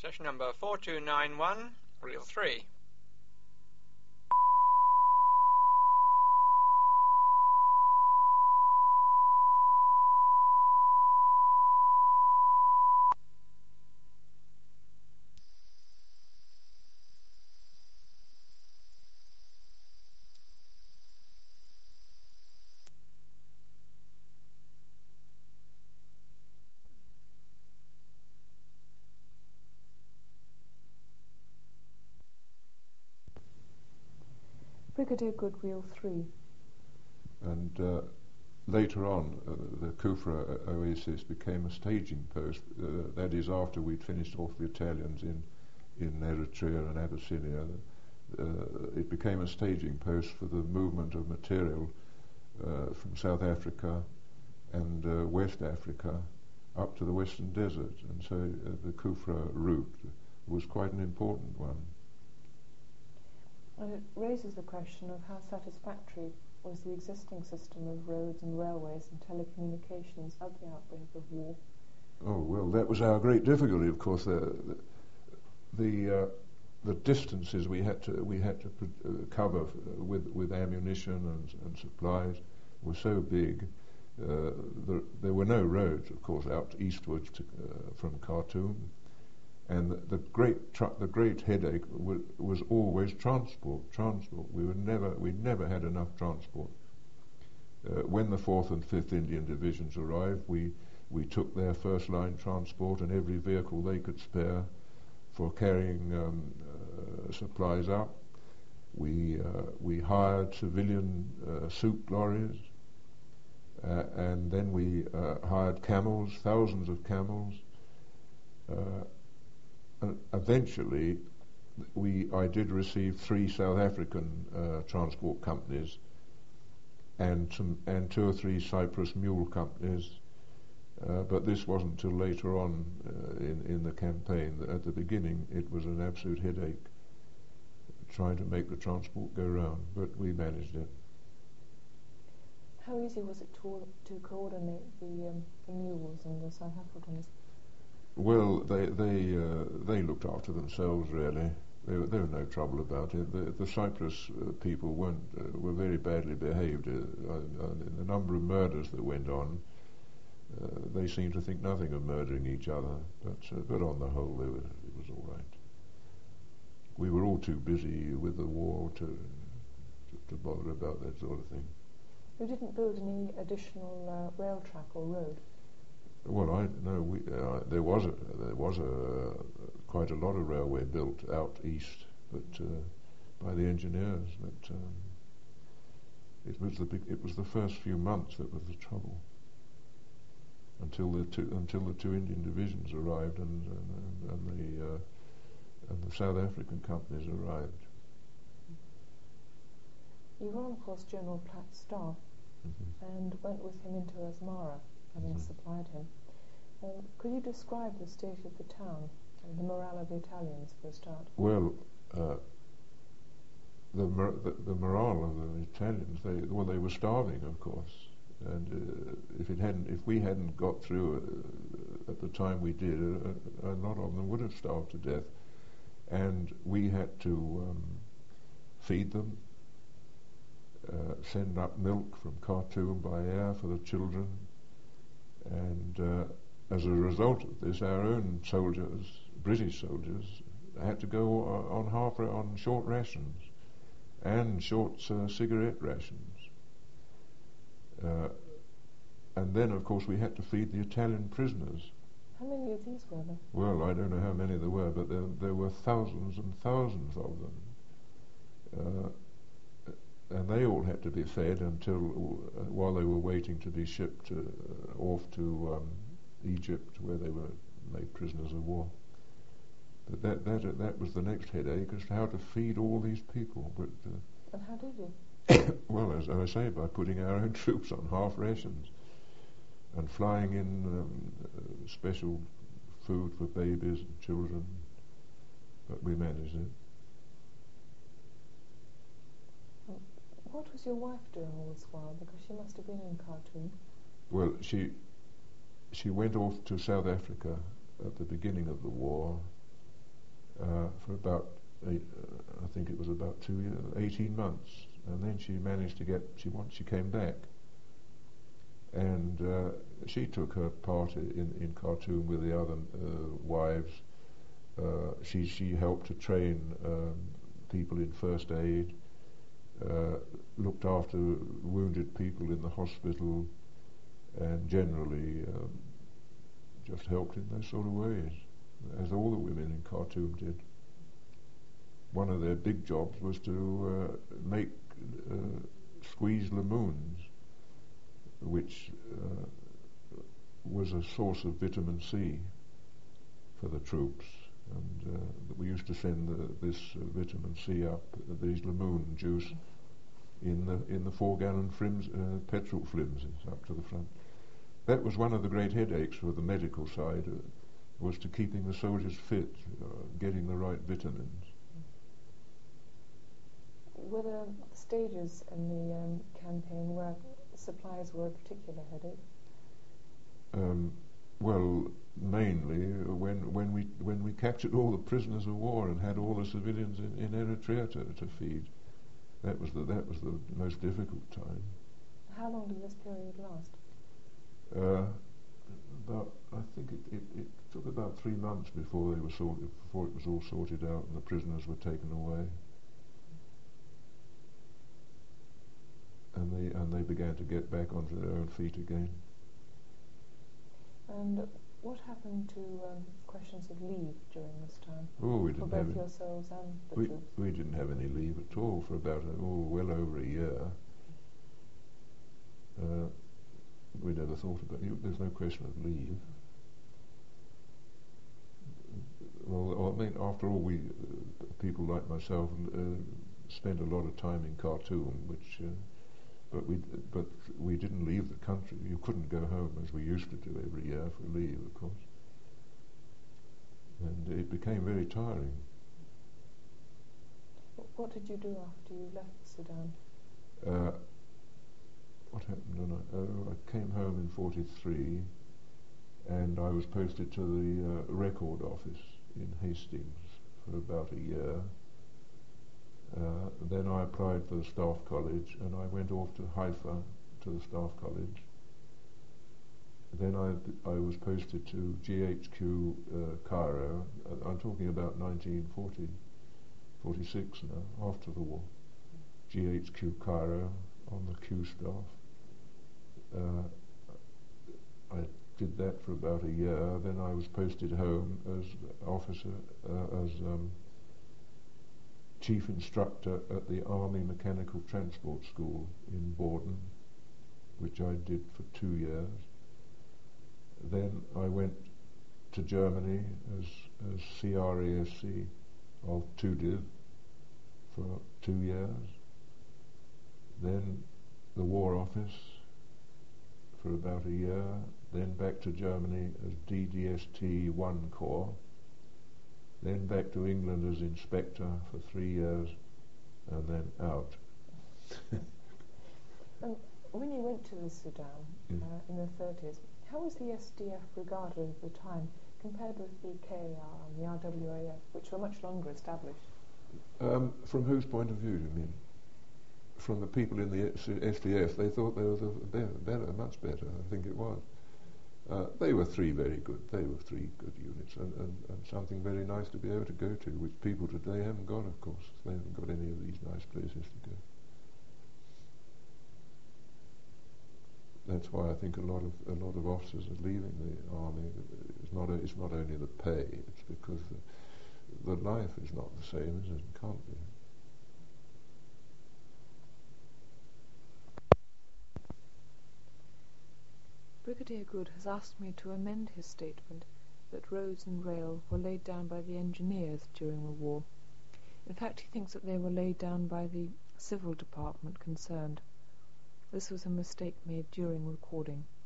Session number 4291, reel 3. Brigadier Good, reel 3. And later on, the Kufra oasis became a staging post. That is, after we'd finished off the Italians in Eritrea and Abyssinia, it became a staging post for the movement of material from South Africa and West Africa up to the Western Desert. And so the Kufra route was quite an important one. And it raises the question of how satisfactory was the existing system of roads and railways and telecommunications at the outbreak of war. Oh, well, that was our great difficulty, of course. The distances we had to cover with ammunition and supplies were so big. There were no roads, of course, out eastwards from Khartoum. And the great headache was always transport. We never had enough transport. When the 4th and 5th Indian Divisions arrived, we took their first line transport and every vehicle they could spare for carrying supplies up. We hired civilian soup lorries, and then we hired camels, thousands of camels. Eventually, I did receive 3 South African transport companies and 2 or 3 Cyprus mule companies, but this wasn't until later on in the campaign. At the beginning, it was an absolute headache trying to make the transport go round, but we managed it. How easy was it to coordinate the mules and the South Africans? Well, they looked after themselves, really. There was no trouble about it. The Cyprus people were very badly behaved. The number of murders that went on, they seemed to think nothing of murdering each other. But on the whole, it was all right. We were all too busy with the war to bother about that sort of thing. You didn't build any additional rail track or road? Well, there was quite a lot of railway built out east, but by the engineers. But it was the first few months that was the trouble, until the two Indian divisions arrived and the South African companies arrived. You were on course General Platt's staff, and went with him into Asmara, having supplied him. Could you describe the state of the town and the morale of the Italians for a start? Well, the morale of the Italians, they were starving, of course, and if we hadn't got through at the time we did, a lot of them would have starved to death, and we had to feed them, send up milk from Khartoum by air for the children, and as a result of this, our own soldiers, British soldiers, had to go on short rations and short cigarette rations. And then, of course, we had to feed the Italian prisoners. How many of these were there? Well, I don't know how many there were, but there were thousands and thousands of them. And they all had to be fed while they were waiting to be shipped off to Egypt, where they were made prisoners of war. But that was the next headache, as to how to feed all these people. But and how did you? Well, as I say, by putting our own troops on half rations and flying in special food for babies and children. But we managed it. What was your wife doing all this while? Because she must have been in Khartoum. Well, she went off to South Africa at the beginning of the war, for about, I think it was about 2 years, 18 months. And then she managed to get, she came back. And she took her part in Khartoum with the other wives. She helped to train people in first aid, looked after wounded people in the hospital, and generally just helped in those sort of ways, as all the women in Khartoum did. One of their big jobs was to make squeezed limoons, which was a source of vitamin C for the troops. And we used to send this vitamin C up, these lemon juice, in the 4-gallon petrol flimsies up to the front. That was one of the great headaches for the medical side, was to keeping the soldiers fit, getting the right vitamins. Were there stages in the campaign where supplies were a particular headache? Well, mainly when we captured all the prisoners of war and had all the civilians in Eritrea to feed. That was the most difficult time. How long did this period last? I think it took about 3 months before it was all sorted out and the prisoners were taken away. And they began to get back onto their own feet again. And what happened to questions of leave during this time? Oh, we didn't for have both yourselves and the troops? We didn't have any leave at all for about well over a year. We never thought about it. There's no question of leave. Well, I mean, after all, we people like myself spend a lot of time in Khartoum, which. But we didn't leave the country. You couldn't go home as we used to do every year for leave, of course. And it became very tiring. What did you do after you left Sudan? What happened? I came home in 1943, and I was posted to the record office in Hastings for about a year. Then I applied for the staff college, and I went off to Haifa to the staff college. Then I was posted to GHQ Cairo. I'm talking about 1940, 46 now, after the war. GHQ Cairo on the Q staff. I did that for about a year. Then I was posted home as officer, as chief instructor at the Army Mechanical Transport School in Borden, which I did for 2 years. Then I went to Germany as CRASC of TUDIV for 2 years. Then the War Office for about a year. Then back to Germany as DDST 1 Corps. Then back to England as inspector for 3 years, and then out. When you went to the Sudan in the 30s, how was the SDF regarded at the time compared with the KAR and the RWAF, which were much longer established? From whose point of view, do you mean? From the people in the SDF, they thought they were much better, I think it was. They were three very good. They were 3 good units, and something very nice to be able to go to, which people today haven't got. Of course, they haven't got any of these nice places to go. That's why I think a lot of officers are leaving the army. It's not only the pay; it's because the life is not the same, is it? It can't be. Brigadier Good has asked me to amend his statement that roads and rail were laid down by the engineers during the war. In fact, he thinks that they were laid down by the civil department concerned. This was a mistake made during recording.